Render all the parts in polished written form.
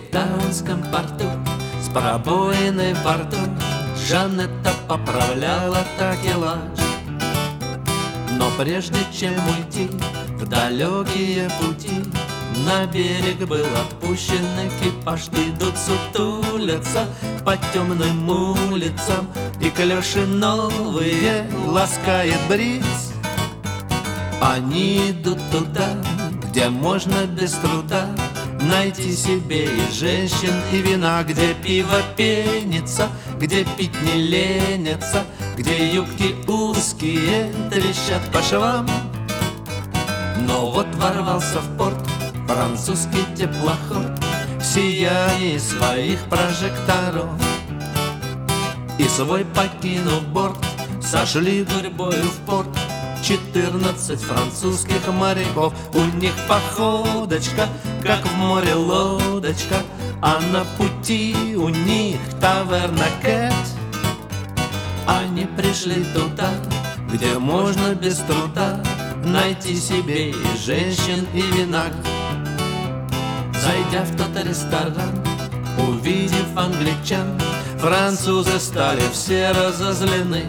кейптаунском порту с пробоиной во рту Жанетта поправляла такелаж. Но прежде чем уйти в далекие пути, на берег был отпущен экипаж. Идут сутулятся по темным улицам, и клёши новые ласкает бриз. Они идут туда, где можно без труда найти себе и женщин, и вина, где пиво пенится, где пить не ленятся, где юбки узкие трещат по швам. Но вот ворвался в порт французский теплоход в сиянии своих прожекторов, и свой покинув борт, сошли гурьбою в порт 14 французских моряков. У них походочка, как в море лодочка, а на пути у них таверна Кэт. Они пришли туда, где можно без труда найти себе и женщин, и вина. Зайдя в тот ресторан, увидев англичан, французы стали все разозлены.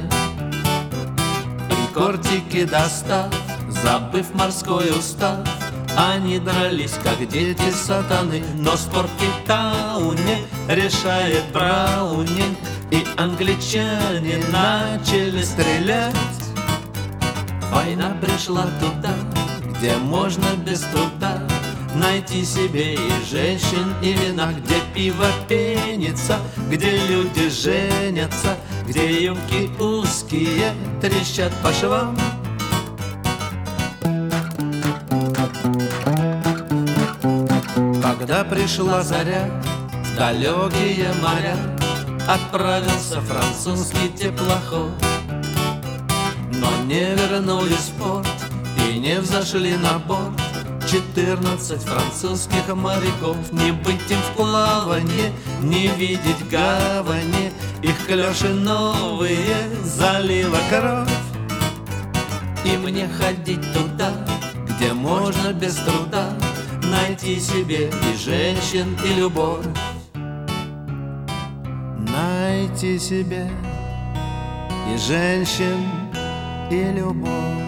И кортики достав, забыв морской устав, они дрались, как дети сатаны. Но спор в Кейптауне решает Браунинг, и англичане начали стрелять. Война пришла туда, где можно без труда найти себе и женщин, и вина, где пиво пенится, где люди женятся, где юбки узкие трещат по швам. Когда пришла заря в далекие моря, отправился французский теплоход. Но не вернулись в порт и не взошли на борт 14 французских моряков. Не быть им в плаванье, не видеть гавани, их клёши новые залила кровь. И мне ходить туда, где можно без труда найти себе и женщин, и любовь. Найти себе и женщин, и любовь.